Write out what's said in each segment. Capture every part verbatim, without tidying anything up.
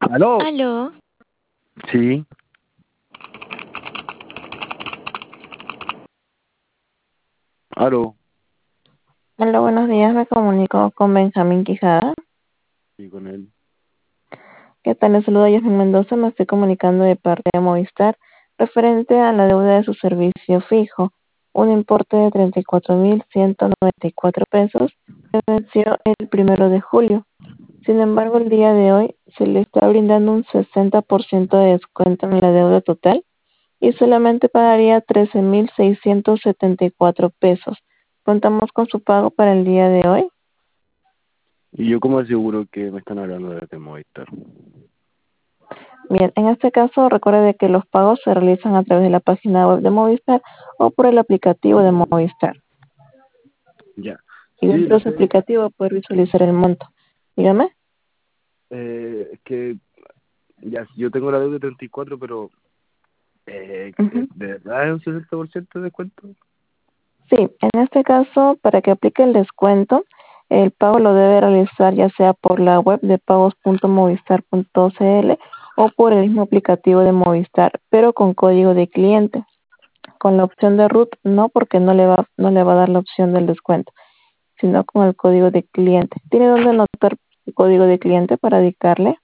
¿Aló? ¿Aló? Sí. ¿Aló? Hola, buenos días. Me comunico con Benjamín Quijada. Sí, con él. ¿Qué tal? Les saluda Yasmin Mendoza. Me estoy comunicando de parte de Movistar referente a la deuda de su servicio fijo, un importe de treinta y cuatro mil ciento noventa y cuatro pesos que venció el primero de julio. Sin embargo, el día de hoy se le está brindando un sesenta por ciento de descuento en la deuda total y solamente pagaría trece mil seiscientos setenta y cuatro pesos. ¿Contamos con su pago para el día de hoy? ¿Y yo cómo aseguro que me están hablando de Movistar? Bien, en este caso recuerde de que los pagos se realizan a través de la página web de Movistar o por el aplicativo de Movistar. Ya. Y Sí, dentro lo de ese sé. aplicativo puede visualizar el monto. Dígame. Eh, es que, ya, sí, yo tengo la deuda de treinta y cuatro, pero eh, eh, Ujú. ¿de verdad es un sesenta por ciento de descuento? Sí, en este caso, para que aplique el descuento, el pago lo debe realizar ya sea por la web de pagos punto movistar punto c l o por el mismo aplicativo de Movistar, pero con código de cliente. Con la opción de R U T no, porque no le va, no le va a dar la opción del descuento, sino con el código de cliente. ¿Tiene dónde anotar el código de cliente para dictarle?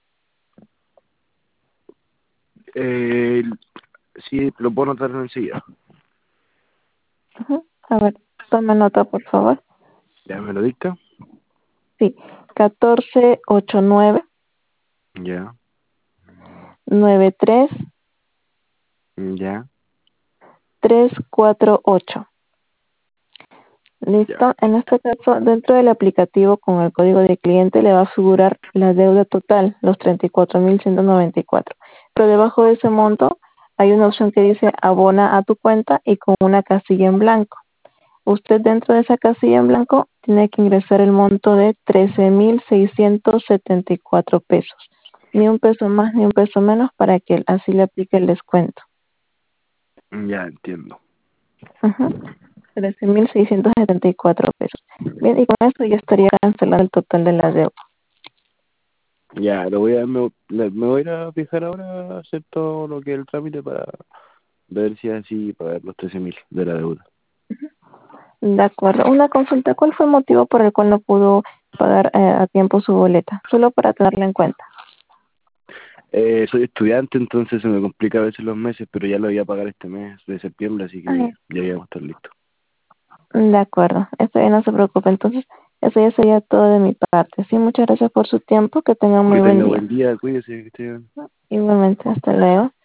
Eh, sí, lo puedo notar enseguida. Ujú. A ver, tome nota, por favor. ¿Ya me lo dicta? Sí, catorce ochenta y nueve, Ya, noventa y tres, ya, trescientos cuarenta y ocho. ya. Listo. En este caso, dentro del aplicativo con el código de cliente le va a figurar la deuda total, los treinta y cuatro mil ciento noventa y cuatro. Pero debajo de ese monto hay una opción que dice abona a tu cuenta y con una casilla en blanco. Usted dentro de esa casilla en blanco tiene que ingresar el monto de trece mil seiscientos setenta y cuatro pesos. Ni un peso más ni un peso menos para que así le aplique el descuento. Ya entiendo. Ajá. trece mil seiscientos setenta y cuatro pesos. Bien, y con eso ya estaría cancelado el total de la deuda. Ya, lo voy a, me, le- me voy a ir a fijar ahora, a hacer todo lo que es el trámite para ver si así pagar los trece mil de la deuda. De acuerdo. Una consulta. ¿Cuál fue el motivo por el cual no pudo pagar eh, a tiempo su boleta? Solo para tenerla en cuenta. Eh, soy estudiante, entonces se me complica a veces los meses, pero ya lo voy a pagar este mes de septiembre, así que Ay, ya íbamos a estar listos. de acuerdo. Está bien, no se preocupe. Entonces, eso ya sería todo de mi parte. Sí, muchas gracias por su tiempo. Que tengan muy Que buen tenga día. buen día, cuídese, que esté bien. Igualmente, hasta luego.